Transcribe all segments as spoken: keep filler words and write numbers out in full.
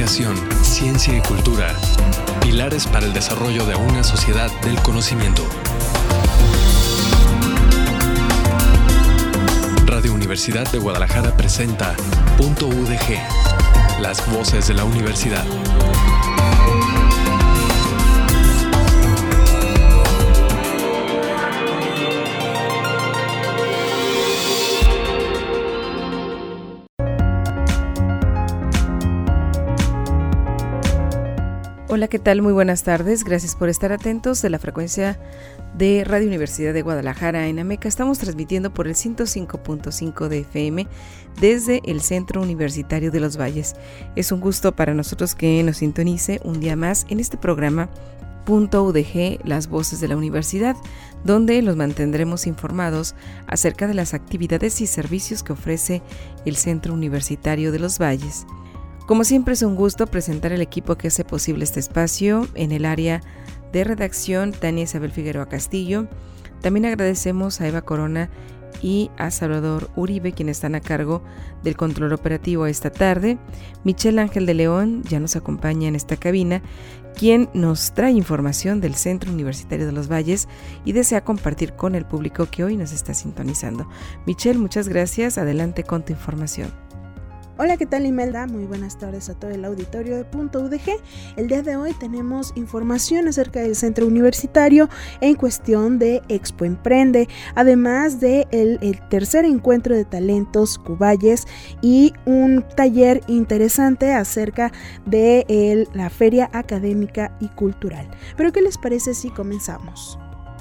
investigación, ciencia y cultura. Pilares para el desarrollo de una sociedad del conocimiento. Radio Universidad de Guadalajara presenta Punto U D G, las voces de la universidad. Hola, ¿qué tal? Muy buenas tardes. Gracias por estar atentos de la frecuencia de Radio Universidad de Guadalajara en Ameca. Estamos transmitiendo por el ciento cinco punto cinco de F M desde el Centro Universitario de los Valles. Es un gusto para nosotros que nos sintonice un día más en este programa Punto U D G, las voces de la universidad, donde los mantendremos informados acerca de las actividades y servicios que ofrece el Centro Universitario de los Valles. Como siempre, es un gusto presentar el equipo que hace posible este espacio. En el área de redacción, Tania Isabel Figueroa Castillo. También agradecemos a Eva Corona y a Salvador Uribe, quienes están a cargo del control operativo esta tarde. Michelle Ángel de León ya nos acompaña en esta cabina, quien nos trae información del Centro Universitario de los Valles y desea compartir con el público que hoy nos está sintonizando. Michelle, muchas gracias. Adelante con tu información. Hola, ¿qué tal, Imelda? Muy buenas tardes a todo el auditorio de Punto U D G. El día de hoy tenemos información acerca del centro universitario en cuestión de Expo Emprende, además de el, el tercer encuentro de talentos Cuballes y un taller interesante acerca de el, la feria académica y cultural. Pero ¿qué les parece si comenzamos?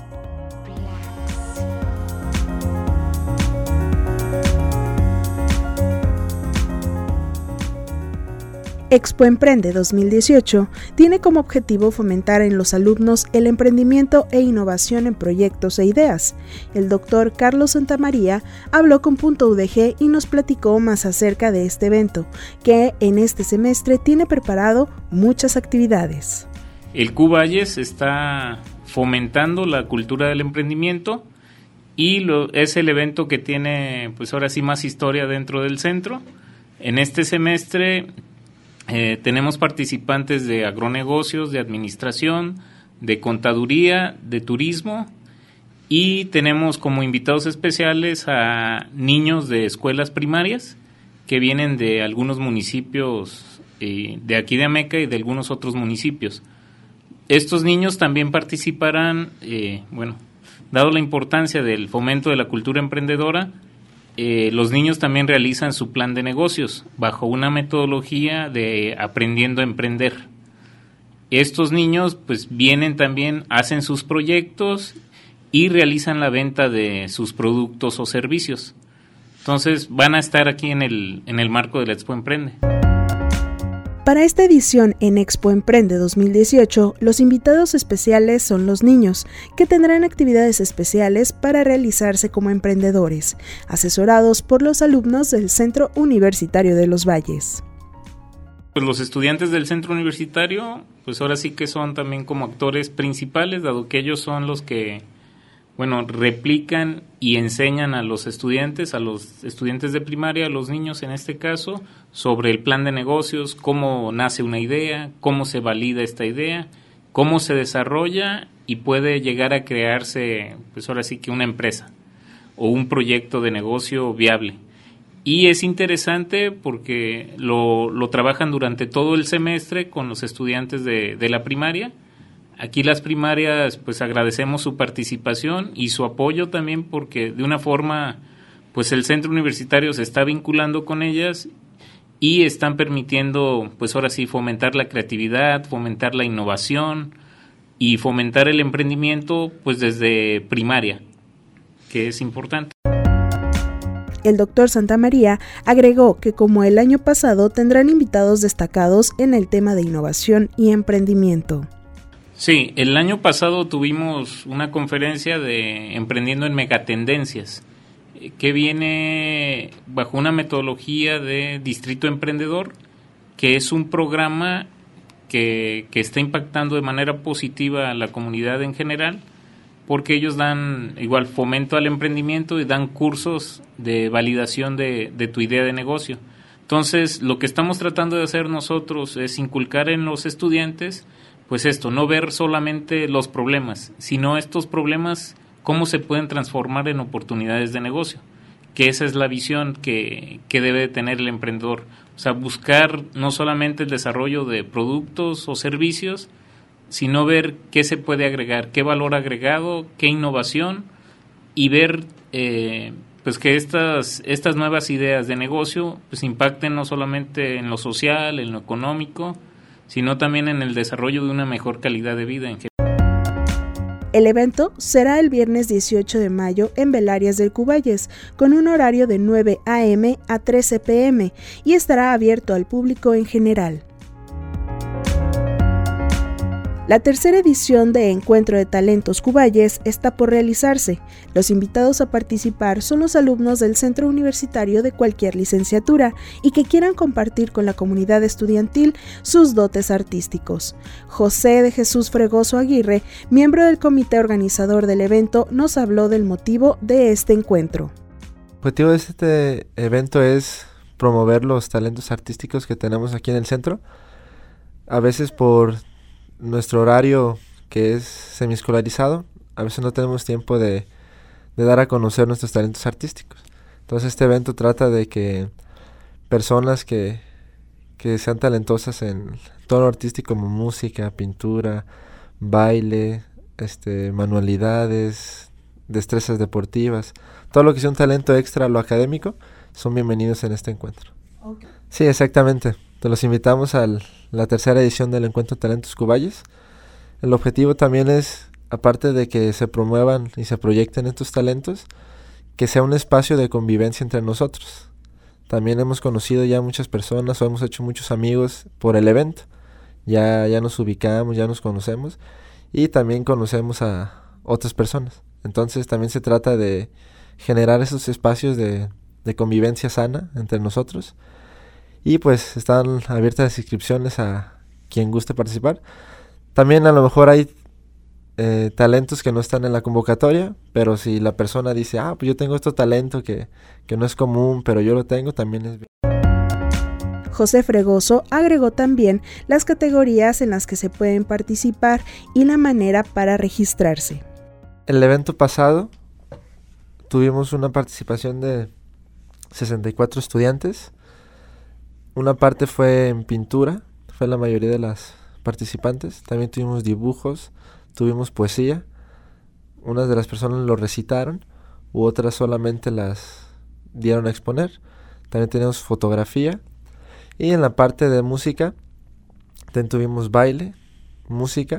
Expo Emprende dos mil dieciocho tiene como objetivo fomentar en los alumnos el emprendimiento e innovación en proyectos e ideas. El doctor Carlos Santamaría habló con Punto U D G y nos platicó más acerca de este evento, que en este semestre tiene preparado muchas actividades. El Cuballes está fomentando la cultura del emprendimiento y lo, es el evento que tiene, pues ahora sí, más historia dentro del centro. En este semestre Eh, tenemos participantes de agronegocios, de administración, de contaduría, de turismo, y tenemos como invitados especiales a niños de escuelas primarias que vienen de algunos municipios eh, de aquí de Ameca y de algunos otros municipios. Estos niños también participarán, eh, bueno, dado la importancia del fomento de la cultura emprendedora, Eh, los niños también realizan su plan de negocios bajo una metodología de aprendiendo a emprender. Estos niños pues vienen también, hacen sus proyectos y realizan la venta de sus productos o servicios. Entonces van a estar aquí en el, en el marco de la Expo Emprende. Para esta edición en Expo Emprende dos mil dieciocho, los invitados especiales son los niños, que tendrán actividades especiales para realizarse como emprendedores, asesorados por los alumnos del Centro Universitario de los Valles. Pues los estudiantes del Centro Universitario, pues ahora sí que son también como actores principales, dado que ellos son los que, bueno, replican y enseñan a los estudiantes, a los estudiantes de primaria, a los niños en este caso, sobre el plan de negocios, cómo nace una idea, cómo se valida esta idea, cómo se desarrolla y puede llegar a crearse, pues ahora sí que una empresa o un proyecto de negocio viable. Y es interesante porque lo, lo trabajan durante todo el semestre con los estudiantes de, de la primaria. Aquí las primarias pues agradecemos su participación y su apoyo también, porque de una forma pues el centro universitario se está vinculando con ellas y están permitiendo pues ahora sí fomentar la creatividad, fomentar la innovación y fomentar el emprendimiento pues desde primaria, que es importante. El doctor Santamaría agregó que como el año pasado tendrán invitados destacados en el tema de innovación y emprendimiento. Sí, el año pasado tuvimos una conferencia de Emprendiendo en Megatendencias, que viene bajo una metodología de Distrito Emprendedor, que es un programa que, que está impactando de manera positiva a la comunidad en general, porque ellos dan igual fomento al emprendimiento y dan cursos de validación de, de tu idea de negocio. Entonces, lo que estamos tratando de hacer nosotros es inculcar en los estudiantes, pues esto, no ver solamente los problemas, sino estos problemas, cómo se pueden transformar en oportunidades de negocio, que esa es la visión que, que debe tener el emprendedor. O sea, buscar no solamente el desarrollo de productos o servicios, sino ver qué se puede agregar, qué valor agregado, qué innovación, y ver eh, pues que estas, estas nuevas ideas de negocio pues impacten no solamente en lo social, en lo económico, sino también en el desarrollo de una mejor calidad de vida en general. El evento será el viernes dieciocho de mayo en Belarias del Cuballes, con un horario de nueve a eme a trece pe eme y estará abierto al público en general. La tercera edición de Encuentro de Talentos Cuballes está por realizarse. Los invitados a participar son los alumnos del centro universitario de cualquier licenciatura y que quieran compartir con la comunidad estudiantil sus dotes artísticos. José de Jesús Fregoso Aguirre, miembro del comité organizador del evento, nos habló del motivo de este encuentro. El objetivo de este evento es promover los talentos artísticos que tenemos aquí en el centro. A veces por nuestro horario, que es semiescolarizado, a veces no tenemos tiempo de, de dar a conocer nuestros talentos artísticos. Entonces este evento trata de que personas que, que sean talentosas en todo lo artístico, como música, pintura, baile, este, manualidades, destrezas deportivas, todo lo que sea un talento extra a lo académico, son bienvenidos en este encuentro. Okay. Sí, exactamente. Te los invitamos a la tercera edición del Encuentro de Talentos Cuballes. El objetivo también es, aparte de que se promuevan y se proyecten estos talentos, que sea un espacio de convivencia entre nosotros. También hemos conocido ya muchas personas o hemos hecho muchos amigos por el evento. Ya, ya nos ubicamos, ya nos conocemos y también conocemos a otras personas. Entonces también se trata de generar esos espacios de, de convivencia sana entre nosotros. Y pues están abiertas las inscripciones a quien guste participar. También a lo mejor hay eh, talentos que no están en la convocatoria, pero si la persona dice, ah, pues yo tengo este talento que, que no es común, pero yo lo tengo, también es bien. José Fregoso agregó también las categorías en las que se pueden participar y la manera para registrarse. El evento pasado tuvimos una participación de sesenta y cuatro estudiantes. Una parte fue en pintura, fue la mayoría de las participantes. También tuvimos dibujos, tuvimos poesía. Unas de las personas lo recitaron, u otras solamente las dieron a exponer. También tenemos fotografía. Y en la parte de música, también tuvimos baile, música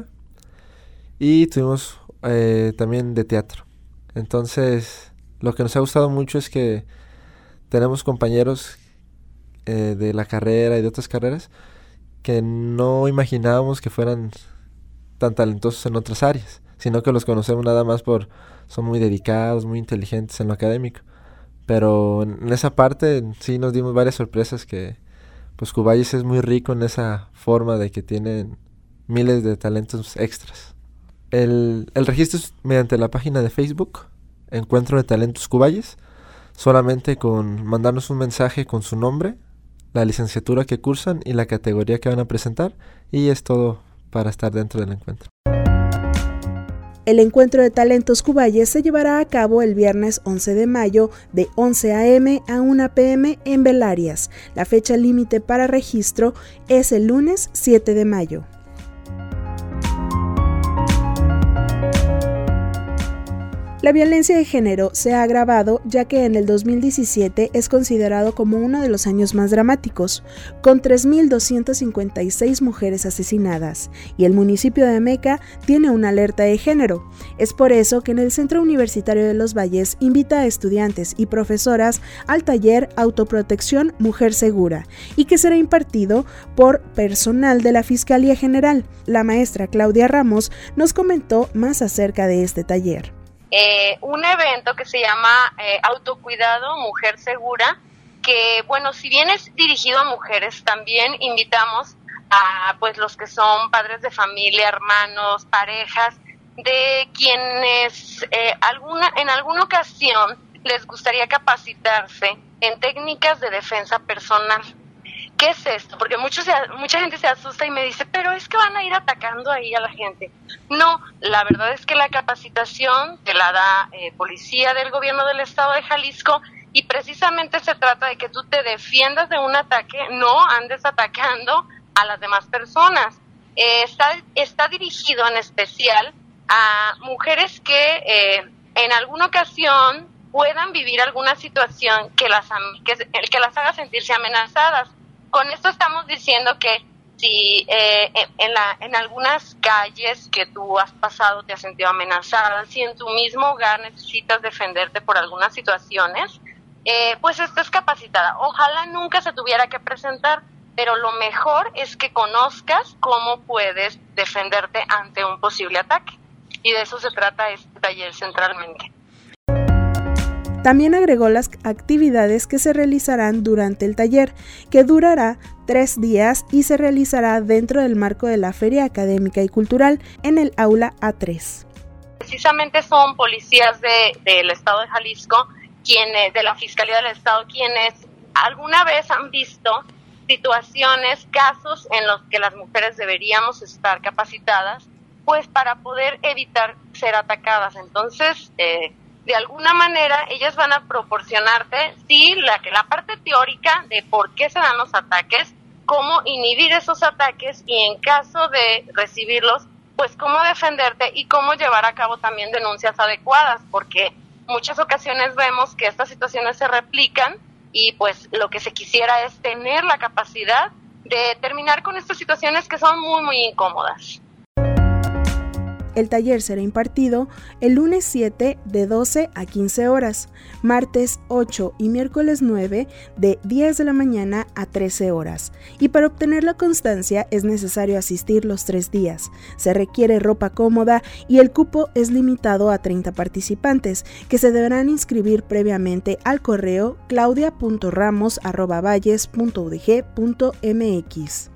y tuvimos eh, también de teatro. Entonces, lo que nos ha gustado mucho es que tenemos compañeros Eh, de la carrera y de otras carreras que no imaginábamos que fueran tan talentosos en otras áreas, sino que los conocemos nada más por son muy dedicados, muy inteligentes en lo académico, pero en, en esa parte sí nos dimos varias sorpresas que pues Cuballes es muy rico en esa forma de que tienen miles de talentos extras. El, el registro es mediante la página de Facebook Encuentro de Talentos Cuballes, solamente con mandarnos un mensaje con su nombre, la licenciatura que cursan y la categoría que van a presentar, y es todo para estar dentro del encuentro. El Encuentro de Talentos Cuballes se llevará a cabo el viernes once de mayo de once a eme a una pe eme en Belarias. La fecha límite para registro es el lunes siete de mayo. La violencia de género se ha agravado ya que en el dos mil diecisiete es considerado como uno de los años más dramáticos, con tres mil doscientas cincuenta y seis mujeres asesinadas, y el municipio de Ameca tiene una alerta de género. Es por eso que en el Centro Universitario de Los Valles invita a estudiantes y profesoras al taller Autoprotección Mujer Segura, y que será impartido por personal de la Fiscalía General. La maestra Claudia Ramos nos comentó más acerca de este taller. Eh, un evento que se llama eh, Autocuidado Mujer Segura, que bueno, si bien es dirigido a mujeres, también invitamos a pues los que son padres de familia, hermanos, parejas, de quienes eh, alguna en alguna ocasión les gustaría capacitarse en técnicas de defensa personal. ¿Qué es esto? Porque muchos, mucha gente se asusta y me dice, pero es que van a ir atacando ahí a la gente. No, la verdad es que la capacitación te la da eh, policía del gobierno del estado de Jalisco, y precisamente se trata de que tú te defiendas de un ataque, no andes atacando a las demás personas. Eh, está, está dirigido en especial a mujeres que eh, en alguna ocasión puedan vivir alguna situación que las, que, que las haga sentirse amenazadas. Con esto estamos diciendo que si eh, en, la, en algunas calles que tú has pasado te has sentido amenazada, si en tu mismo hogar necesitas defenderte por algunas situaciones, eh, pues estés capacitada. Ojalá nunca se tuviera que presentar, pero lo mejor es que conozcas cómo puedes defenderte ante un posible ataque. Y de eso se trata este taller centralmente. También agregó las actividades que se realizarán durante el taller, que durará tres días y se realizará dentro del marco de la Feria Académica y Cultural en el Aula A tres. Precisamente son policías de, del Estado de Jalisco, quienes, de la Fiscalía del Estado, quienes alguna vez han visto situaciones, casos en los que las mujeres deberíamos estar capacitadas, pues para poder evitar ser atacadas. Entonces, eh, de alguna manera, ellas van a proporcionarte, sí, la, la parte teórica de por qué se dan los ataques, cómo inhibir esos ataques y en caso de recibirlos, pues cómo defenderte y cómo llevar a cabo también denuncias adecuadas, porque muchas ocasiones vemos que estas situaciones se replican y pues lo que se quisiera es tener la capacidad de terminar con estas situaciones que son muy, muy incómodas. El taller será impartido el lunes siete de doce a quince horas, martes ocho y miércoles nueve de diez de la mañana a trece horas. Y para obtener la constancia es necesario asistir los tres días. Se requiere ropa cómoda y el cupo es limitado a treinta participantes, que se deberán inscribir previamente al correo claudia punto ramos arroba valles punto u d g punto m x.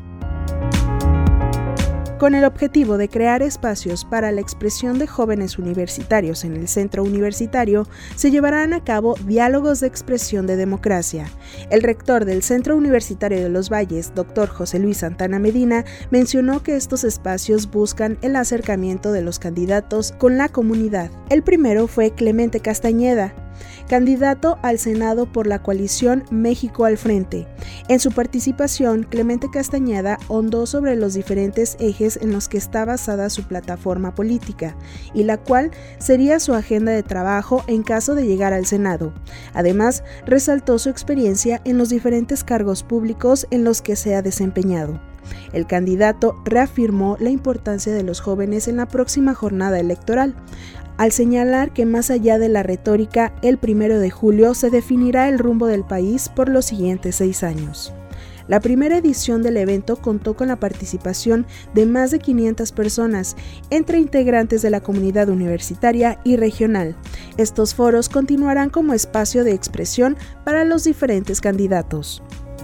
Con el objetivo de crear espacios para la expresión de jóvenes universitarios en el centro universitario, se llevarán a cabo diálogos de expresión de democracia. El rector del Centro Universitario de los Valles, doctor José Luis Santana Medina, mencionó que estos espacios buscan el acercamiento de los candidatos con la comunidad. El primero fue Clemente Castañeda, candidato al Senado por la coalición México al Frente. En su participación, Clemente Castañeda ahondó sobre los diferentes ejes en los que está basada su plataforma política, y la cual sería su agenda de trabajo en caso de llegar al Senado. Además, resaltó su experiencia en los diferentes cargos públicos en los que se ha desempeñado. El candidato reafirmó la importancia de los jóvenes en la próxima jornada electoral, al señalar que más allá de la retórica, el primero de julio se definirá el rumbo del país por los siguientes seis años. La primera edición del evento contó con la participación de más de quinientas personas, entre integrantes de la comunidad universitaria y regional. Estos foros continuarán como espacio de expresión para los diferentes candidatos.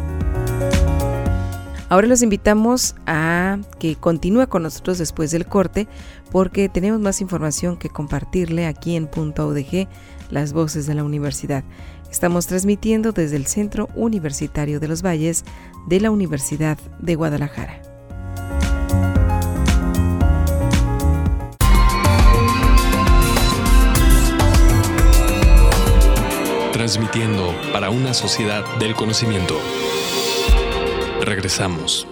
Ahora los invitamos a que continúe con nosotros después del corte, porque tenemos más información que compartirle aquí en Punto U D G, las voces de la universidad. Estamos transmitiendo desde el Centro Universitario de los Valles de la Universidad de Guadalajara. Transmitiendo para una sociedad del conocimiento. Regresamos.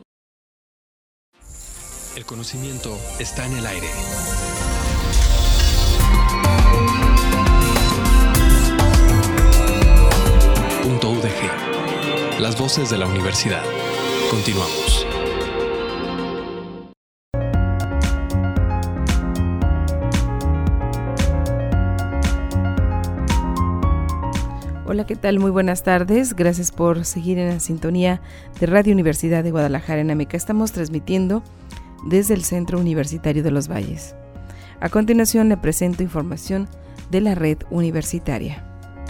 El conocimiento está en el aire. Punto U D G. Las voces de la universidad. Continuamos. Hola, ¿qué tal? Muy buenas tardes. Gracias por seguir en la sintonía de Radio Universidad de Guadalajara en Ameca. Estamos transmitiendo desde el Centro Universitario de los Valles. A continuación le presento información de la red universitaria.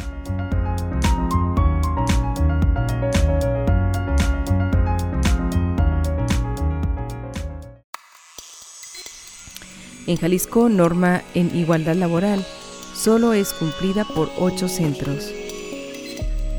En Jalisco, norma en igualdad laboral solo es cumplida por ocho centros.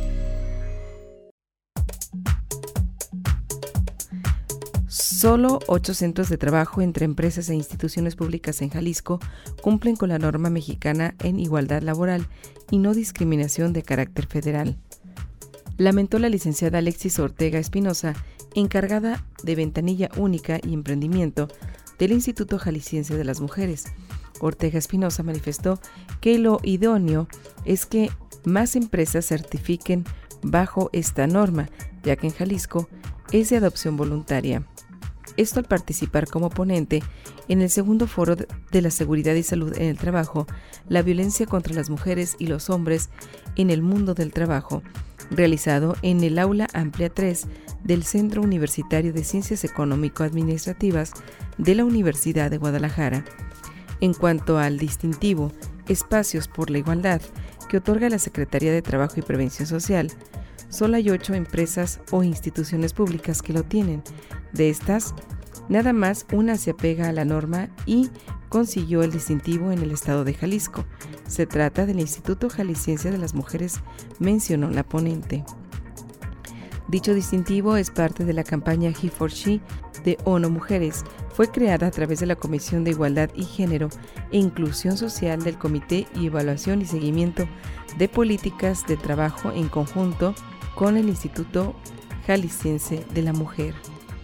Solo ocho centros de trabajo entre empresas e instituciones públicas en Jalisco cumplen con la norma mexicana en igualdad laboral y no discriminación de carácter federal. Lamentó la licenciada Alexis Ortega Espinosa, encargada de Ventanilla Única y Emprendimiento del Instituto Jalisciense de las Mujeres. Ortega Espinosa manifestó que lo idóneo es que más empresas certifiquen bajo esta norma, ya que en Jalisco es de adopción voluntaria. Esto al participar como ponente en el segundo foro de la seguridad y salud en el trabajo, la violencia contra las mujeres y los hombres en el mundo del trabajo, realizado en el Aula Amplia tres del Centro Universitario de Ciencias Económico-Administrativas de la Universidad de Guadalajara. En cuanto al distintivo Espacios por la Igualdad que otorga la Secretaría de Trabajo y Prevención Social, solo hay ocho empresas o instituciones públicas que lo tienen. De estas, nada más una se apega a la norma y consiguió el distintivo en el estado de Jalisco. Se trata del Instituto Jalisciense de las Mujeres, mencionó la ponente. Dicho distintivo es parte de la campaña He for She de ONU Mujeres. Fue creada a través de la Comisión de Igualdad y Género e Inclusión Social del Comité y Evaluación y Seguimiento de Políticas de Trabajo en conjunto con el Instituto Jalisciense de la Mujer.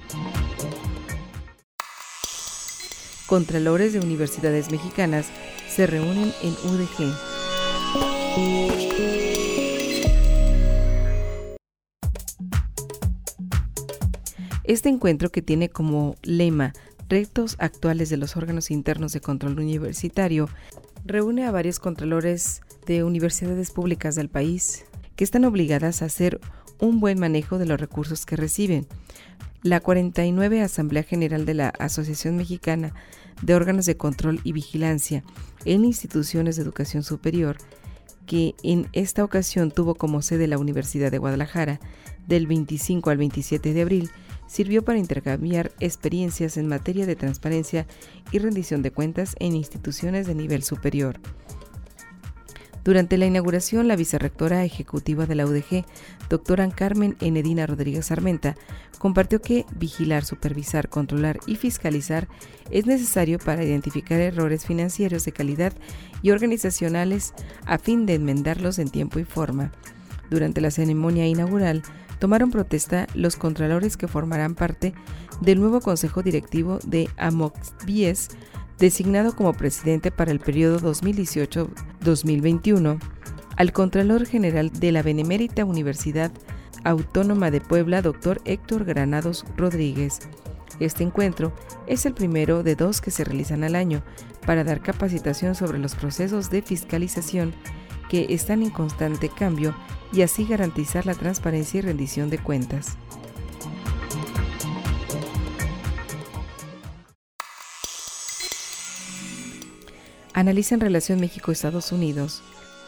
Contralores de universidades mexicanas se reúnen en U D G. Este encuentro, que tiene como lema Retos actuales de los órganos internos de control universitario, reúne a varios contralores de universidades públicas del país que están obligadas a hacer un buen manejo de los recursos que reciben. La cuarenta y nueve Asamblea General de la Asociación Mexicana de Órganos de Control y Vigilancia en Instituciones de Educación Superior, que en esta ocasión tuvo como sede la Universidad de Guadalajara, del veinticinco al veintisiete de abril, sirvió para intercambiar experiencias en materia de transparencia y rendición de cuentas en instituciones de nivel superior. Durante la inauguración, la vicerrectora ejecutiva de la U D G, doctora Carmen Enedina Rodríguez Armenta, compartió que vigilar, supervisar, controlar y fiscalizar es necesario para identificar errores financieros de calidad y organizacionales a fin de enmendarlos en tiempo y forma. Durante la ceremonia inaugural, tomaron protesta los contralores que formarán parte del nuevo Consejo Directivo de Amoxbies, designado como presidente para el periodo dos mil dieciocho a dos mil veintiuno, al Contralor General de la Benemérita Universidad Autónoma de Puebla, doctor Héctor Granados Rodríguez. Este encuentro es el primero de dos que se realizan al año para dar capacitación sobre los procesos de fiscalización que están en constante cambio y así garantizar la transparencia y rendición de cuentas. Analizan relación México-Estados Unidos.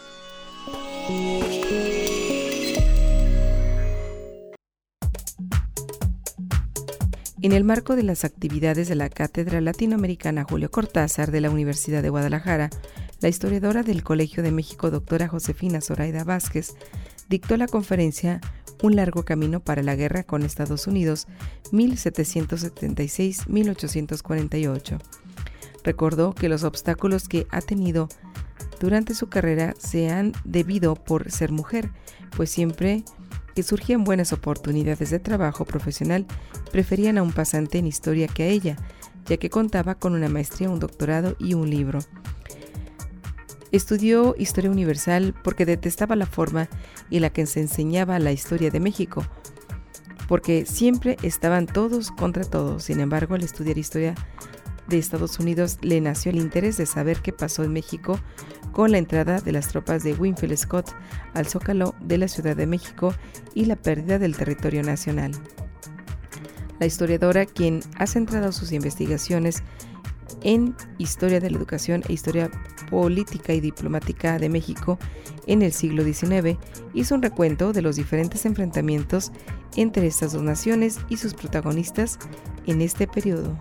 En el marco de las actividades de la Cátedra Latinoamericana Julio Cortázar de la Universidad de Guadalajara, la historiadora del Colegio de México, doctora Josefina Zoraida Vázquez, dictó la conferencia Un largo camino para la guerra con Estados Unidos, mil setecientos setenta y seis a mil ochocientos cuarenta y ocho. Recordó que los obstáculos que ha tenido durante su carrera se han debido por ser mujer, pues siempre que surgían buenas oportunidades de trabajo profesional, preferían a un pasante en historia que a ella, ya que contaba con una maestría, un doctorado y un libro. Estudió Historia Universal porque detestaba la forma en la que se enseñaba la historia de México, porque siempre estaban todos contra todos. Sin embargo, al estudiar historia de Estados Unidos, le nació el interés de saber qué pasó en México con la entrada de las tropas de Winfield Scott al Zócalo de la Ciudad de México y la pérdida del territorio nacional. La historiadora, quien ha centrado sus investigaciones en historia de la educación e historia política y diplomática de México en el siglo diecinueve, hizo un recuento de los diferentes enfrentamientos entre estas dos naciones y sus protagonistas en este periodo.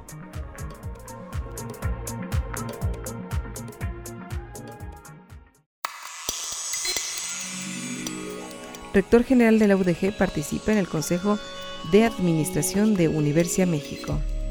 Rector general de la U D G participa en el Consejo de Administración de Universia México.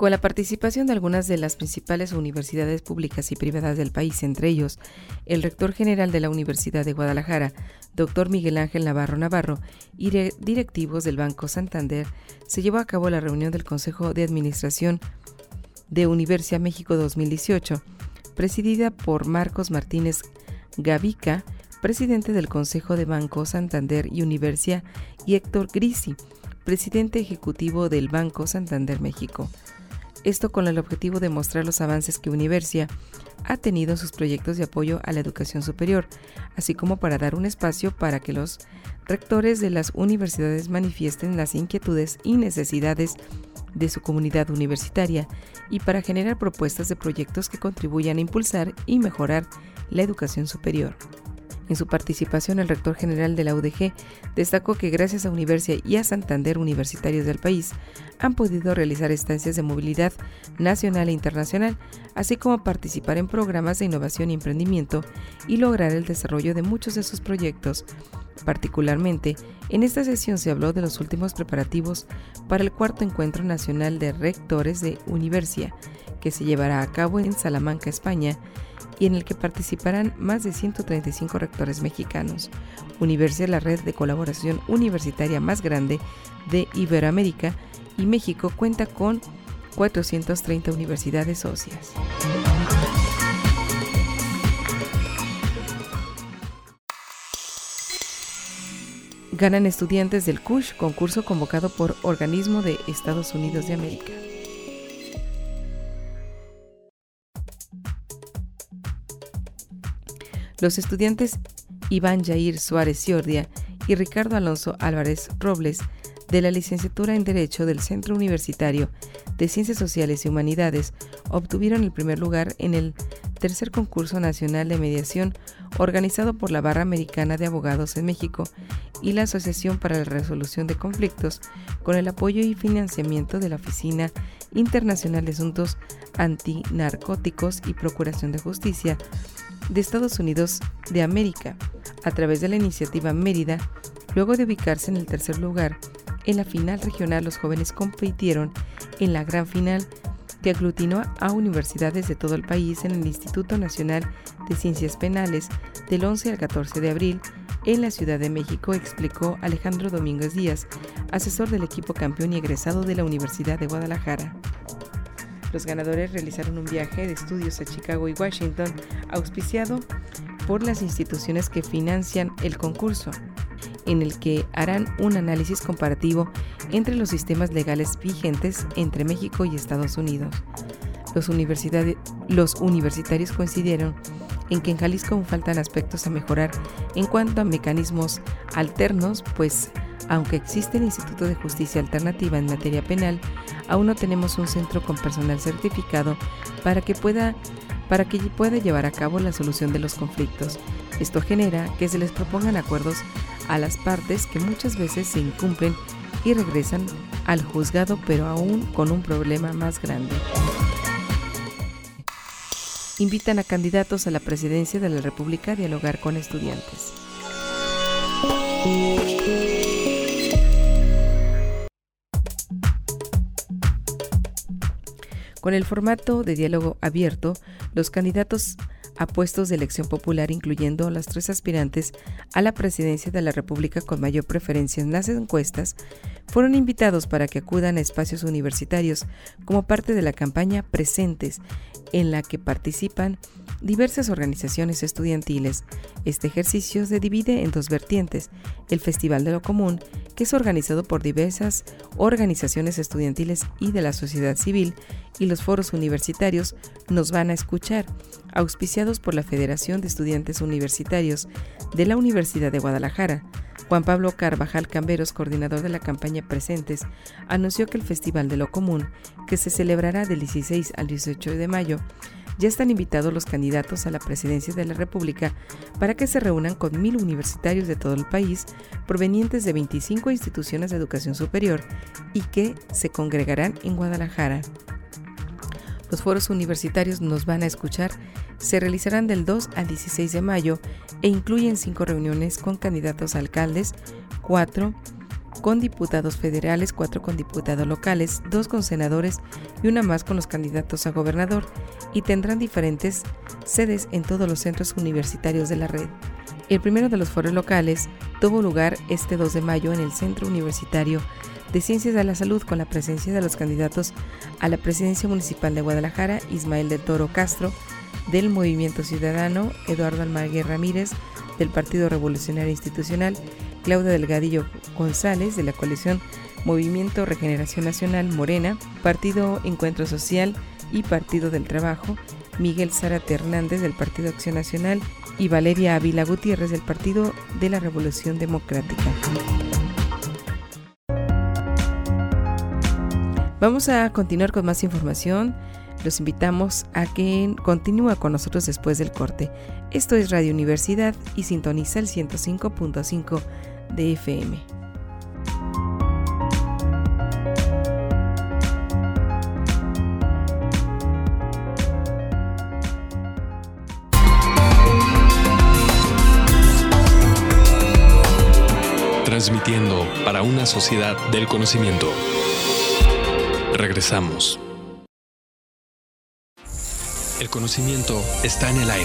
Con la participación de algunas de las principales universidades públicas y privadas del país, entre ellos el rector general de la Universidad de Guadalajara, doctor Miguel Ángel Navarro Navarro, y directivos del Banco Santander, se llevó a cabo la reunión del Consejo de Administración de Universia México dos mil dieciocho, presidida por Marcos Martínez Gavica, presidente del Consejo de Banco Santander y Universia, y Héctor Grisi, presidente ejecutivo del Banco Santander México. Esto con el objetivo de mostrar los avances que Universia ha tenido en sus proyectos de apoyo a la educación superior, así como para dar un espacio para que los rectores de las universidades manifiesten las inquietudes y necesidades de su comunidad universitaria y para generar propuestas de proyectos que contribuyan a impulsar y mejorar la educación superior. En su participación, el rector general de la U D G destacó que gracias a Universia y a Santander, universitarios del país han podido realizar estancias de movilidad nacional e internacional, así como participar en programas de innovación y emprendimiento y lograr el desarrollo de muchos de sus proyectos. Particularmente, en esta sesión se habló de los últimos preparativos para el cuarto Encuentro Nacional de Rectores de Universia, que se llevará a cabo en Salamanca, España, y en el que participarán más de ciento treinta y cinco rectores mexicanos. Universia es la red de colaboración universitaria más grande de Iberoamérica y México cuenta con cuatrocientas treinta universidades socias. Ganan estudiantes del C U S H, concurso convocado por Organismo de Estados Unidos de América. Los estudiantes Iván Jair Suárez Ciordia y Ricardo Alonso Álvarez Robles, de la licenciatura en Derecho del Centro Universitario de Ciencias Sociales y Humanidades, obtuvieron el primer lugar en el tercer concurso nacional de mediación organizado por la Barra Americana de Abogados en México y la Asociación para la Resolución de Conflictos, con el apoyo y financiamiento de la Oficina Internacional de Asuntos Antinarcóticos y Procuración de Justicia de Estados Unidos de América, a través de la iniciativa Mérida. Luego de ubicarse en el tercer lugar en la final regional, los jóvenes compitieron en la gran final que aglutinó a universidades de todo el país en el Instituto Nacional de Ciencias Penales del once al catorce de abril en la Ciudad de México, explicó Alejandro Domínguez Díaz, asesor del equipo campeón y egresado de la Universidad de Guadalajara. Los ganadores realizaron un viaje de estudios a Chicago y Washington, auspiciado por las instituciones que financian el concurso, en el que harán un análisis comparativo entre los sistemas legales vigentes entre México y Estados Unidos. Los, universidad- los universitarios coincidieron en que en Jalisco aún faltan aspectos a mejorar en cuanto a mecanismos alternos, pues aunque existe el Instituto de Justicia Alternativa en materia penal, aún no tenemos un centro con personal certificado para que pueda para que pueda llevar a cabo la solución de los conflictos. Esto genera que se les propongan acuerdos a las partes que muchas veces se incumplen y regresan al juzgado, pero aún con un problema más grande. Invitan a candidatos a la presidencia de la República a dialogar con estudiantes. Con el formato de diálogo abierto, los candidatos a puestos de elección popular, incluyendo a los tres aspirantes a la presidencia de la República con mayor preferencia en las encuestas, fueron invitados para que acudan a espacios universitarios como parte de la campaña Presentes, en la que participan diversas organizaciones estudiantiles. Este ejercicio se divide en dos vertientes: el Festival de lo Común, que es organizado por diversas organizaciones estudiantiles y de la sociedad civil, y los foros universitarios Nos van a escuchar, auspiciados por la Federación de Estudiantes Universitarios de la Universidad de Guadalajara. Juan Pablo Carvajal Camberos, coordinador de la campaña Presentes, anunció que el Festival de lo Común, que se celebrará del dieciséis al dieciocho de mayo, ya están invitados los candidatos a la presidencia de la República para que se reúnan con mil universitarios de todo el país provenientes de veinticinco instituciones de educación superior y que se congregarán en Guadalajara. Los foros universitarios Nos van a escuchar se realizarán del dos al dieciséis de mayo e incluyen cinco reuniones con candidatos a alcaldes, cuatro con diputados federales, cuatro con diputados locales, dos con senadores y una más con los candidatos a gobernador, y tendrán diferentes sedes en todos los centros universitarios de la red. El primero de los foros locales tuvo lugar este dos de mayo en el Centro Universitario de Ciencias de la Salud, con la presencia de los candidatos a la presidencia municipal de Guadalajara, Ismael del Toro Castro, del Movimiento Ciudadano, Eduardo Almaguer Ramírez, del Partido Revolucionario Institucional, Claudia Delgadillo González, de la coalición Movimiento Regeneración Nacional Morena, Partido Encuentro Social y Partido del Trabajo, Miguel Zárate Hernández, del Partido Acción Nacional, y Valeria Ávila Gutiérrez, del Partido de la Revolución Democrática. Vamos a continuar con más información. Los invitamos a que continúe con nosotros después del corte. Esto es Radio Universidad y sintoniza el ciento cinco punto cinco de F M. Transmitiendo para una sociedad del conocimiento. Regresamos. El conocimiento está en el aire.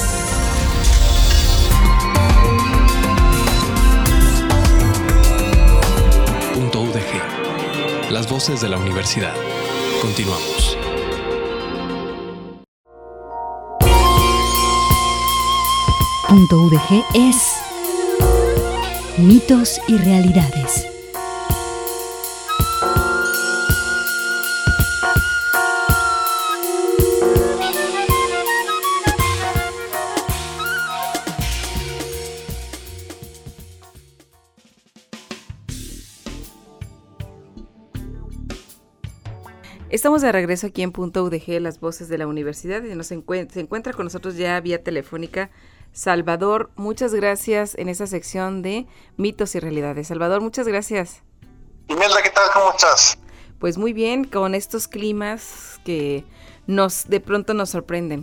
Punto U D G. Las voces de la universidad. Continuamos. Punto U D G es mitos y realidades. Estamos de regreso aquí en Punto U D G, las voces de la universidad, y nos encuent- se encuentra con nosotros ya vía telefónica Salvador. Muchas gracias en esta sección de mitos y realidades. Salvador, muchas gracias. Imelda, ¿qué tal? ¿Cómo estás? Pues muy bien, con estos climas que nos de pronto nos sorprenden.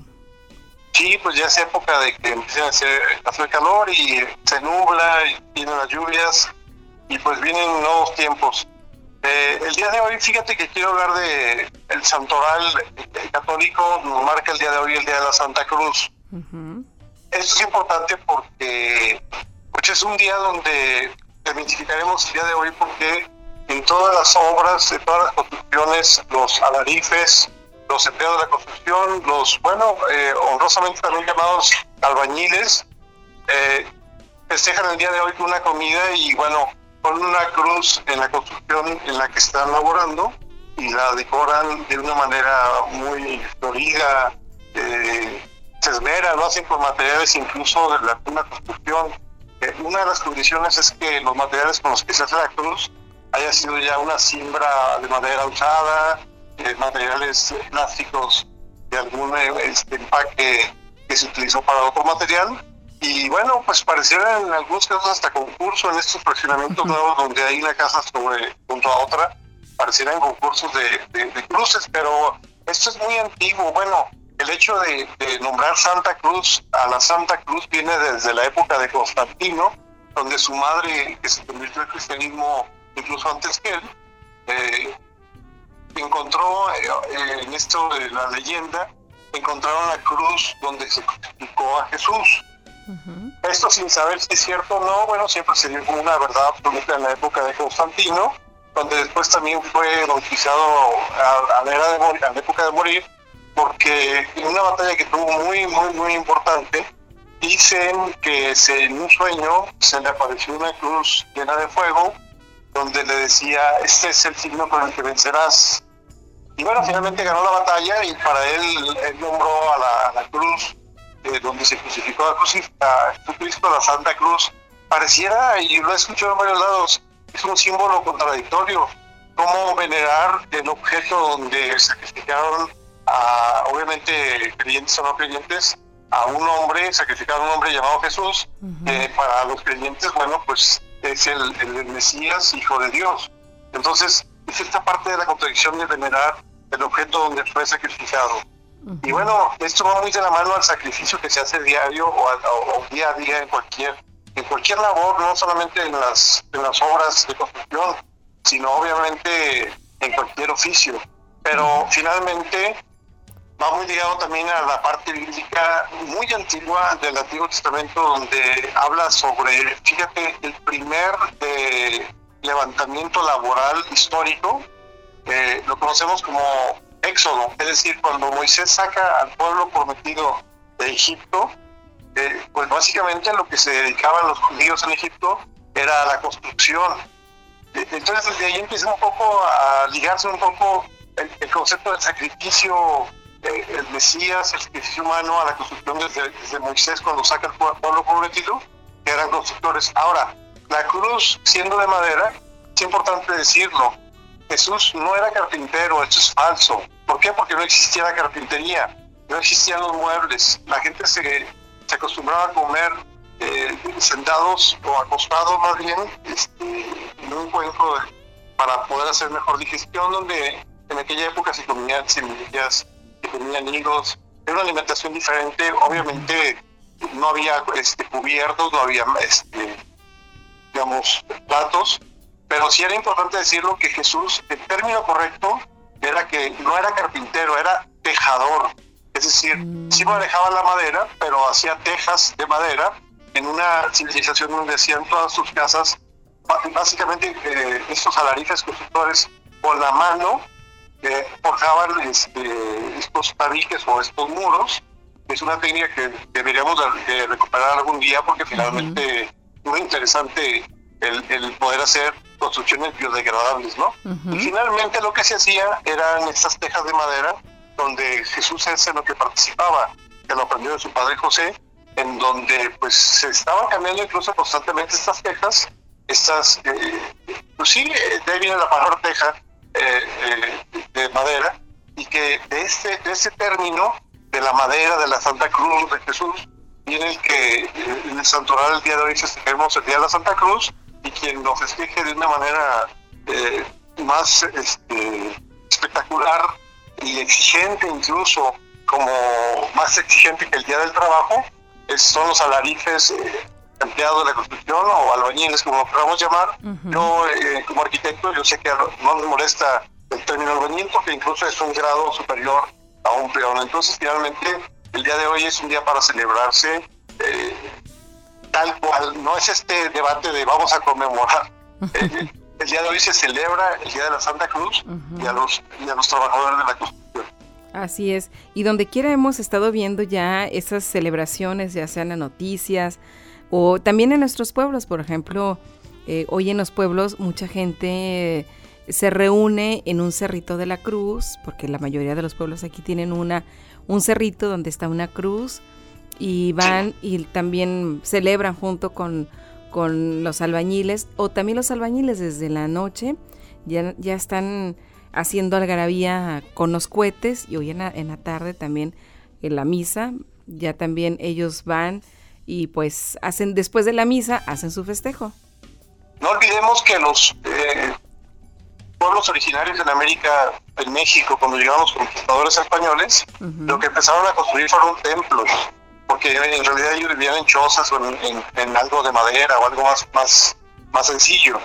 Sí, pues ya es época de que empieza a hacer, hacer calor y se nubla y vienen las lluvias y pues vienen nuevos tiempos. Eh, el día de hoy, fíjate que quiero hablar de el santoral católico, nos marca el día de hoy el Día de la Santa Cruz. Uh-huh. Esto es importante porque pues es un día donde identificaremos el día de hoy porque en todas las obras, en todas las construcciones, los alarifes, los empleados de la construcción, los, bueno, eh, honrosamente también llamados albañiles, eh, festejan el día de hoy con una comida y, bueno, con una cruz en la construcción en la que están laborando y la decoran de una manera muy florida, eh, se esmeran, lo hacen con materiales incluso de la misma construcción. Eh, una de las condiciones es que los materiales con los que se hace la cruz haya sido ya una cimbra de madera usada, eh, materiales plásticos de algún este, empaque que se utilizó para otro material. Y bueno, pues pareciera en algunos casos hasta concurso en estos fraccionamientos uh-huh. nuevos donde hay una casa sobre junto a otra, parecieran concursos de, de, de cruces, pero esto es muy antiguo. Bueno, el hecho de, de nombrar Santa Cruz a la Santa Cruz viene desde la época de Constantino, donde su madre, que se convirtió al cristianismo incluso antes que él, eh, encontró eh, en esto de la leyenda, encontraron la cruz donde se crucificó a Jesús. Uh-huh. Esto sin saber si es cierto o no, bueno, siempre se dio como una verdad absoluta en la época de Constantino, donde después también fue bautizado a, a, la, era de morir, a la época de morir, porque en una batalla que tuvo muy, muy, muy importante, dicen que se, en un sueño se le apareció una cruz llena de fuego, donde le decía, este es el signo con el que vencerás. Y bueno, finalmente ganó la batalla y para él, él nombró a la, a la cruz Eh, donde se crucificó a, a Jesucristo, la Santa Cruz. Pareciera, y lo he escuchado en varios lados, es un símbolo contradictorio. Cómo venerar el objeto donde sacrificaron a, obviamente, creyentes o no creyentes, a un hombre, sacrificaron a un hombre llamado Jesús, uh-huh. que para los creyentes, bueno, pues es el, el, el Mesías, Hijo de Dios. Entonces, es esta parte de la contradicción de venerar el objeto donde fue sacrificado. Uh-huh. Y bueno, esto va muy de la mano al sacrificio que se hace diario o, a, o, o día a día en cualquier en cualquier labor, no solamente en las, en las obras de construcción, sino obviamente en cualquier oficio. Pero finalmente va muy ligado también a la parte bíblica muy antigua del Antiguo Testamento, donde habla sobre, fíjate, el primer eh, levantamiento laboral histórico, eh, lo conocemos como Éxodo, es decir, cuando Moisés saca al pueblo prometido de Egipto, eh, pues básicamente lo que se dedicaban los judíos en Egipto era la construcción. Entonces desde ahí empieza un poco a ligarse un poco el, el concepto del sacrificio, eh, el Mesías, el sacrificio humano, a la construcción desde, desde Moisés cuando saca al pueblo prometido, que eran constructores. Ahora, la cruz siendo de madera, es importante decirlo, Jesús no era carpintero, esto es falso. ¿Por qué? Porque no existía la carpintería, no existían los muebles, la gente se, se acostumbraba a comer eh, sentados o acostados más bien, este, en un cuenco para poder hacer mejor digestión, donde en aquella época se comían semillas, se comían higos, era una alimentación diferente, obviamente no había este, cubiertos, no había este, digamos, platos, pero sí era importante decirlo que Jesús, el término correcto era que no era carpintero, era tejador, es decir, mm. sí manejaba la madera, pero hacía tejas de madera en una civilización donde hacían todas sus casas, básicamente eh, estos alarifes constructores con la mano eh, forjaban este, estos tabiques o estos muros. Es una técnica que deberíamos de, de recuperar algún día porque finalmente es uh-huh. muy interesante el, el poder hacer construcciones biodegradables, ¿no? Uh-huh. Y finalmente lo que se hacía eran estas tejas de madera donde Jesús es en lo que participaba, que lo aprendió de su padre José, en donde pues se estaban cambiando incluso constantemente estas tejas, estas, eh, pues sí, de ahí viene la palabra teja eh, eh, de madera, y que de este, de este término de la madera de la Santa Cruz de Jesús viene el que eh, en el santoral el día de hoy festejemos el día de la Santa Cruz, y quien lo festeje de una manera eh, más este, espectacular y exigente, incluso como más exigente que el día del trabajo, es, son los alarifes eh, empleados de la construcción o albañiles, como lo podamos llamar. Uh-huh. Yo eh, como arquitecto, yo sé que no me molesta el término albañil porque incluso es un grado superior a un peón. Entonces finalmente el día de hoy es un día para celebrarse eh, tal cual, no es este debate de vamos a conmemorar. Eh, el día de hoy se celebra el Día de la Santa Cruz uh-huh. y, a los, y a los trabajadores de la construcción. Así es, y donde quiera hemos estado viendo ya esas celebraciones, ya sean en noticias o también en nuestros pueblos, por ejemplo, eh, hoy en los pueblos mucha gente se reúne en un cerrito de la cruz, porque la mayoría de los pueblos aquí tienen una un cerrito donde está una cruz, y van y también celebran junto con, con los albañiles, o también los albañiles desde la noche ya, ya están haciendo algarabía con los cohetes, y hoy en la, en la tarde también en la misa, ya también ellos van y pues hacen, después de la misa, hacen su festejo. No olvidemos que los eh, pueblos originarios en América, en México, cuando llegaron los conquistadores españoles, uh-huh. lo que empezaron a construir fueron templos, porque en realidad ellos vivían en chozas o en, en, en algo de madera o algo más, más, más sencillo.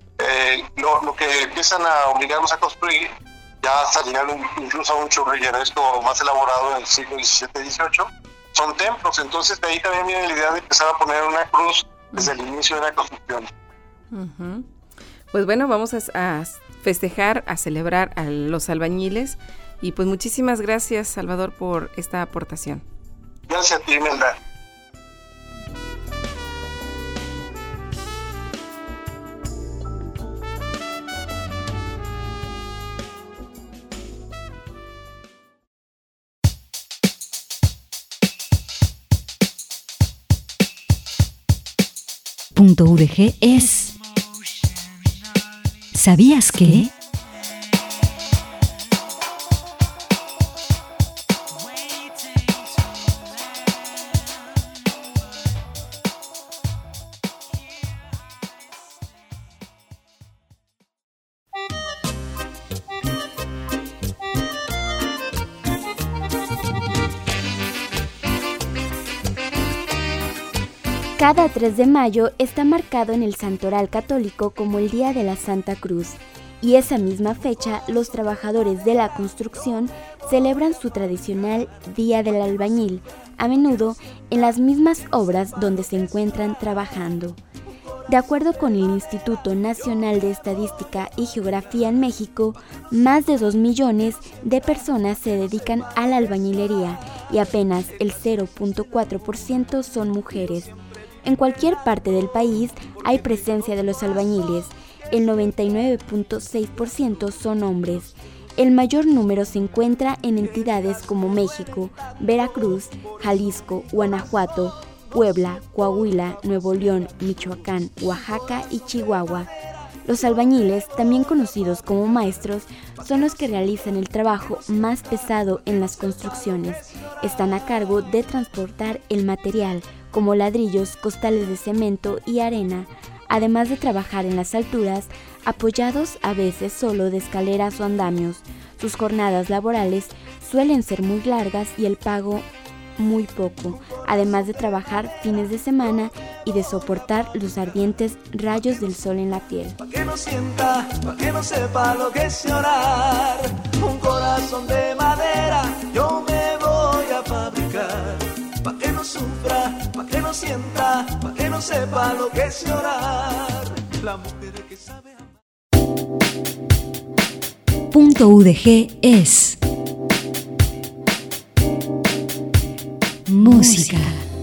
Eh, lo, lo que empiezan a obligarnos a construir, ya hasta llegar un, incluso a un churrilleresco más elaborado en el siglo diecisiete dieciocho, son templos. Entonces de ahí también viene la idea de empezar a poner una cruz desde el inicio de la construcción. Uh-huh. Pues bueno, vamos a, a festejar, a celebrar a los albañiles, y pues muchísimas gracias, Salvador, por esta aportación. Gracias a ti, Imelda. Punto U D G es ¿sabías que? Cada tres de mayo está marcado en el santoral católico como el Día de la Santa Cruz, y esa misma fecha los trabajadores de la construcción celebran su tradicional Día del Albañil, a menudo en las mismas obras donde se encuentran trabajando. De acuerdo con el Instituto Nacional de Estadística y Geografía en México, más de dos millones de personas se dedican a la albañilería y apenas el cero punto cuatro por ciento son mujeres. En cualquier parte del país hay presencia de los albañiles. El noventa y nueve punto seis por ciento son hombres. El mayor número se encuentra en entidades como México, Veracruz, Jalisco, Guanajuato, Puebla, Coahuila, Nuevo León, Michoacán, Oaxaca y Chihuahua. Los albañiles, también conocidos como maestros, son los que realizan el trabajo más pesado en las construcciones. Están a cargo de transportar el material, como ladrillos, costales de cemento y arena, además de trabajar en las alturas, apoyados a veces solo de escaleras o andamios. Sus jornadas laborales suelen ser muy largas y el pago muy poco, además de trabajar fines de semana y de soportar los ardientes rayos del sol en la piel. Pa' que no sienta, pa' que no sepa lo que es llorar, un corazón de madera yo me voy a fabricar. Pa' que no sufra, pa' que no sienta, pa' que no sepa lo que es llorar, la mujer que sabe amar. Punto U D G es música.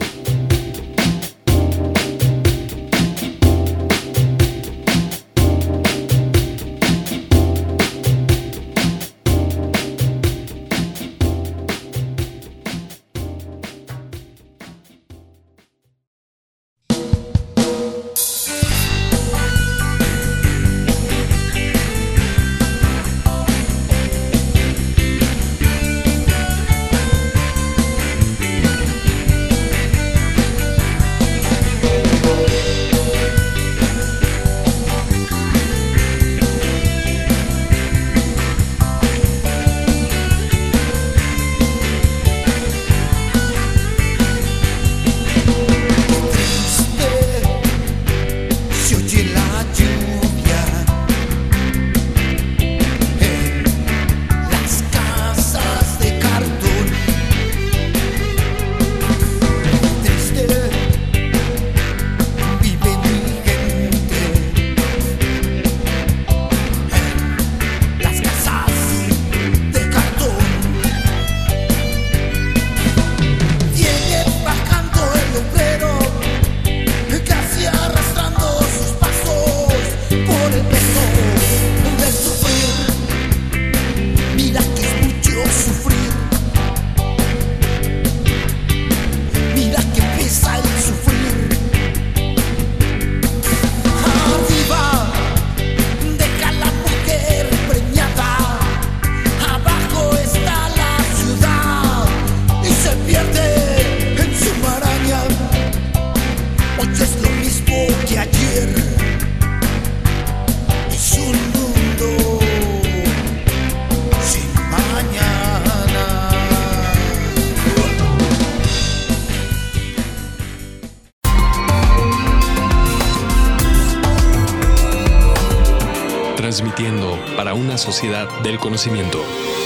Transmitiendo para una sociedad del conocimiento.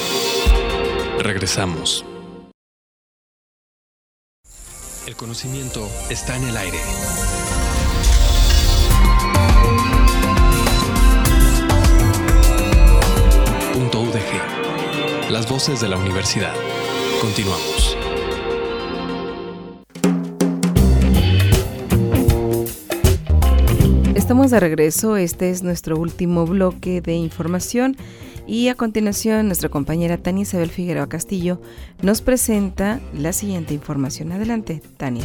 Regresamos. El conocimiento está en el aire. Punto U D G. Las voces de la universidad. Continuamos. Estamos de regreso, este es nuestro último bloque de información y a continuación nuestra compañera Tania Isabel Figueroa Castillo nos presenta la siguiente información. Adelante, Tania.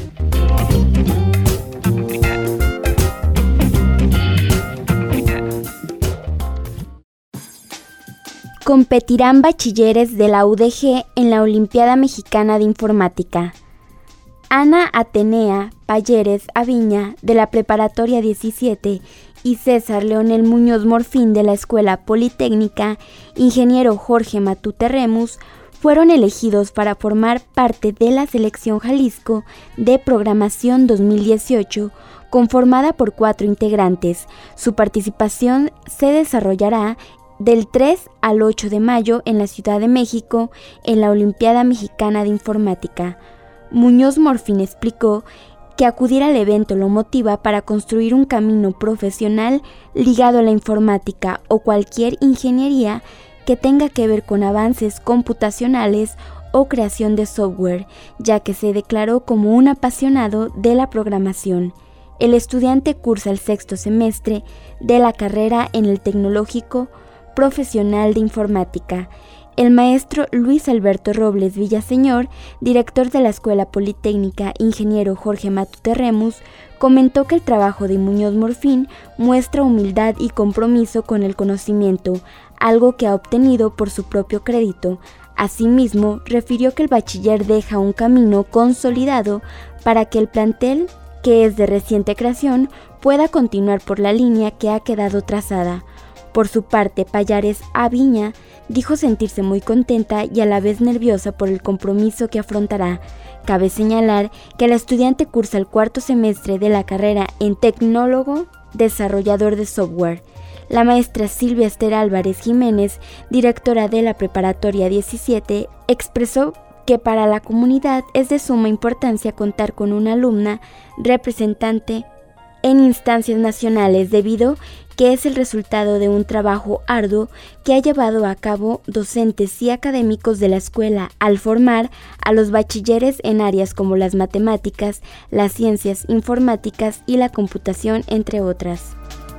Competirán bachilleres de la U D G en la Olimpiada Mexicana de Informática. Ana Atenea Palleres Aviña, de la Preparatoria diecisiete, y César Leonel Muñoz Morfín, de la Escuela Politécnica, ingeniero Jorge Matute Remus, fueron elegidos para formar parte de la Selección Jalisco de Programación dos mil dieciocho, conformada por cuatro integrantes. Su participación se desarrollará del tres al ocho de mayo en la Ciudad de México en la Olimpiada Mexicana de Informática. Muñoz Morfín explicó que acudir al evento lo motiva para construir un camino profesional ligado a la informática o cualquier ingeniería que tenga que ver con avances computacionales o creación de software, ya que se declaró como un apasionado de la programación. El estudiante cursa el sexto semestre de la carrera en el Tecnológico Profesional de Informática. El maestro Luis Alberto Robles Villaseñor, director de la Escuela Politécnica Ingeniero Jorge Matute Remus, comentó que el trabajo de Muñoz Morfín muestra humildad y compromiso con el conocimiento, algo que ha obtenido por su propio crédito. Asimismo, refirió que el bachiller deja un camino consolidado para que el plantel, que es de reciente creación, pueda continuar por la línea que ha quedado trazada. Por su parte, Payares Aviña dijo sentirse muy contenta y a la vez nerviosa por el compromiso que afrontará. Cabe señalar que la estudiante cursa el cuarto semestre de la carrera en Tecnólogo Desarrollador de Software. La maestra Silvia Ester Álvarez Jiménez, directora de la Preparatoria diecisiete, expresó que para la comunidad es de suma importancia contar con una alumna representante en instancias nacionales debido que es el resultado de un trabajo arduo que ha llevado a cabo docentes y académicos de la escuela al formar a los bachilleres en áreas como las matemáticas, las ciencias informáticas y la computación, entre otras.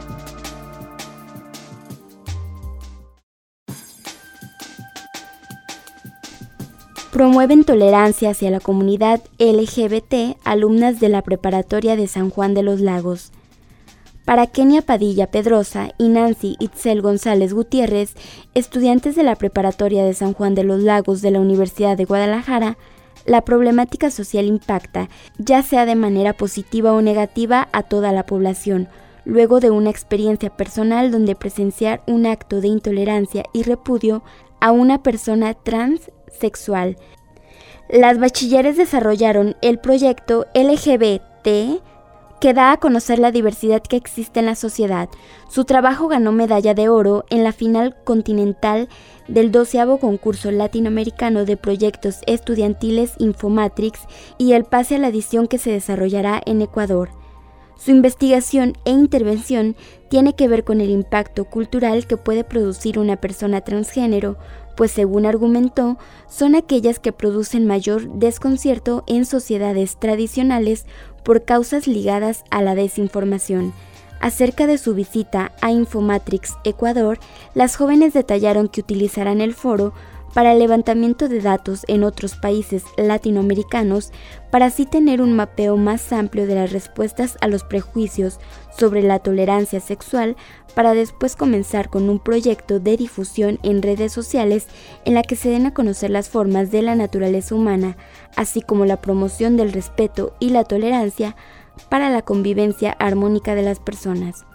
Promueven tolerancia hacia la comunidad L G B T alumnas de la Preparatoria de San Juan de los Lagos. Para Kenia Padilla Pedrosa y Nancy Itzel González Gutiérrez, estudiantes de la Preparatoria de San Juan de los Lagos de la Universidad de Guadalajara, la problemática social impacta, ya sea de manera positiva o negativa, a toda la población, luego de una experiencia personal donde presenciar un acto de intolerancia y repudio a una persona transsexual. Las bachilleres desarrollaron el proyecto L G B T, que da a conocer la diversidad que existe en la sociedad. Su trabajo ganó medalla de oro en la final continental del doceavo concurso latinoamericano de proyectos estudiantiles Infomatrix y el pase a la edición que se desarrollará en Ecuador. Su investigación e intervención tiene que ver con el impacto cultural que puede producir una persona transgénero, pues según argumentó, son aquellas que producen mayor desconcierto en sociedades tradicionales por causas ligadas a la desinformación. Acerca de su visita a Infomatrix Ecuador, las jóvenes detallaron que utilizarán el foro para el levantamiento de datos en otros países latinoamericanos para así tener un mapeo más amplio de las respuestas a los prejuicios sobre la tolerancia sexual, para después comenzar con un proyecto de difusión en redes sociales en la que se den a conocer las formas de la naturaleza humana, así como la promoción del respeto y la tolerancia para la convivencia armónica de las personas.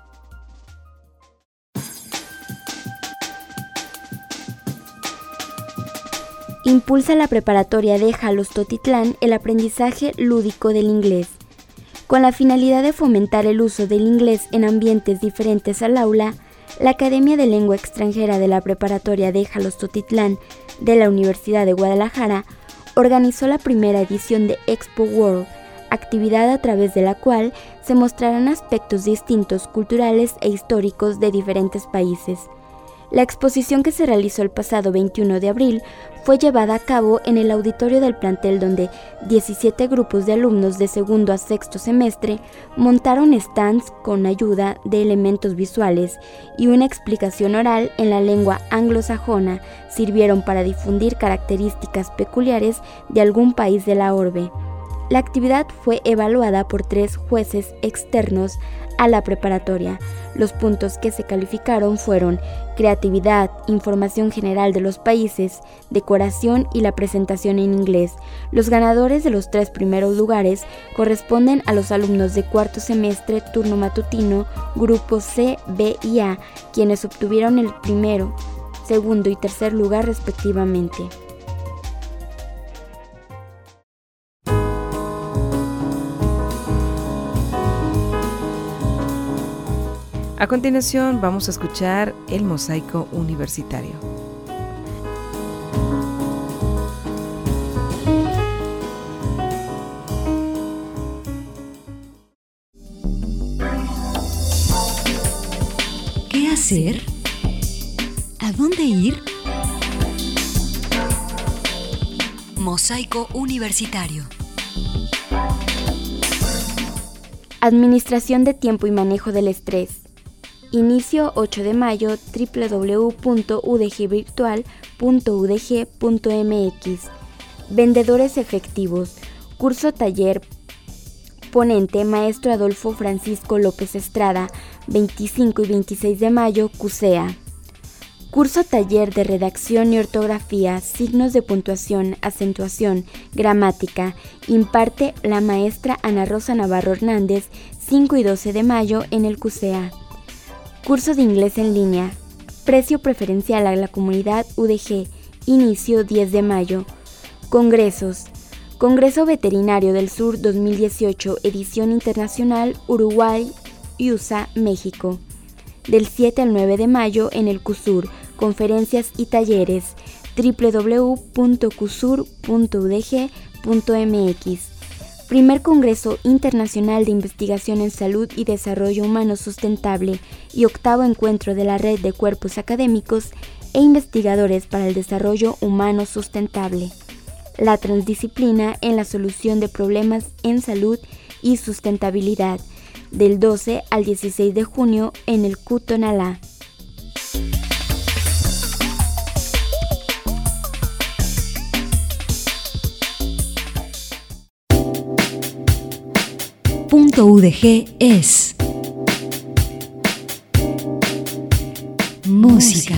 Impulsa la preparatoria de Jalostotitlán el aprendizaje lúdico del inglés. Con la finalidad de fomentar el uso del inglés en ambientes diferentes al aula, la Academia de Lengua Extranjera de la Preparatoria de Jalostotitlán de la Universidad de Guadalajara organizó la primera edición de Expo World, actividad a través de la cual se mostrarán aspectos distintos culturales e históricos de diferentes países. La exposición, que se realizó el pasado veintiuno de abril, fue llevada a cabo en el auditorio del plantel, donde diecisiete grupos de alumnos de segundo a sexto semestre montaron stands con ayuda de elementos visuales y una explicación oral en la lengua anglosajona sirvieron para difundir características peculiares de algún país de la orbe. La actividad fue evaluada por tres jueces externos a la preparatoria. Los puntos que se calificaron fueron creatividad, información general de los países, decoración y la presentación en inglés. Los ganadores de los tres primeros lugares corresponden a los alumnos de cuarto semestre turno matutino, grupos C, B y A, quienes obtuvieron el primero, segundo y tercer lugar respectivamente. A continuación vamos a escuchar el Mosaico Universitario. ¿Qué hacer? ¿A dónde ir? Mosaico Universitario. Administración de tiempo y manejo del estrés. Inicio ocho de mayo, doble u doble u doble u punto u d g virtual punto u d g punto m x. Vendedores efectivos. Curso taller. Ponente Maestro Adolfo Francisco López Estrada, veinticinco y veintiséis de mayo, CUSEA. Curso taller de redacción y ortografía, signos de puntuación, acentuación, gramática. Imparte la maestra Ana Rosa Navarro Hernández, cinco y doce de mayo en el CUSEA. Curso de inglés en línea. Precio preferencial a la comunidad U D G. Inicio diez de mayo. Congresos. Congreso Veterinario del Sur dos mil dieciocho, edición internacional, Uruguay, U S A, México. Del siete al nueve de mayo en el CUSUR. Conferencias y talleres. doble u doble u doble u punto cusur punto u d g punto m x. Primer Congreso Internacional de Investigación en Salud y Desarrollo Humano Sustentable y octavo encuentro de la Red de Cuerpos Académicos e Investigadores para el Desarrollo Humano Sustentable. La transdisciplina en la solución de problemas en salud y sustentabilidad, del doce al dieciséis de junio en el C U Tonalá. Punto U D G es música.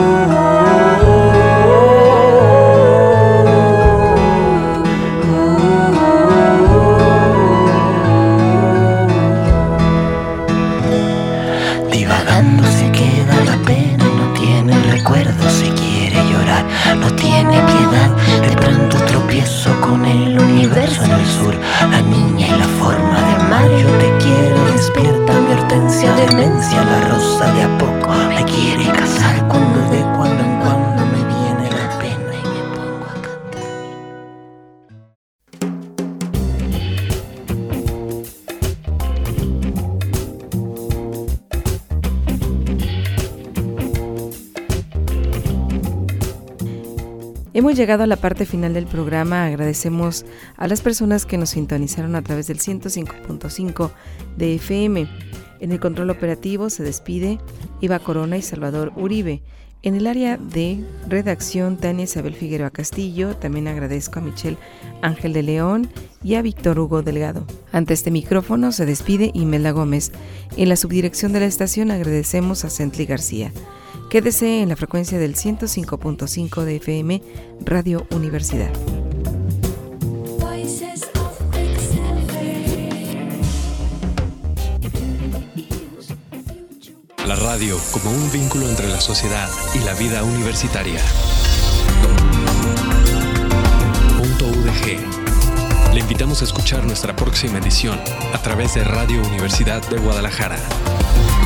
Oh Hemos llegado a la parte final del programa. Agradecemos a las personas que nos sintonizaron a través del ciento cinco punto cinco de F M. En el control operativo se despide Iva Corona y Salvador Uribe. En el área de redacción, Tania Isabel Figueroa Castillo. También agradezco a Michelle Ángel de León y a Víctor Hugo Delgado. Ante este micrófono se despide Imelda Gómez. En la subdirección de la estación agradecemos a Cently García. Quédese en la frecuencia del ciento cinco punto cinco de F M, Radio Universidad. La radio como un vínculo entre la sociedad y la vida universitaria. Punto U D G. Le invitamos a escuchar nuestra próxima edición a través de Radio Universidad de Guadalajara.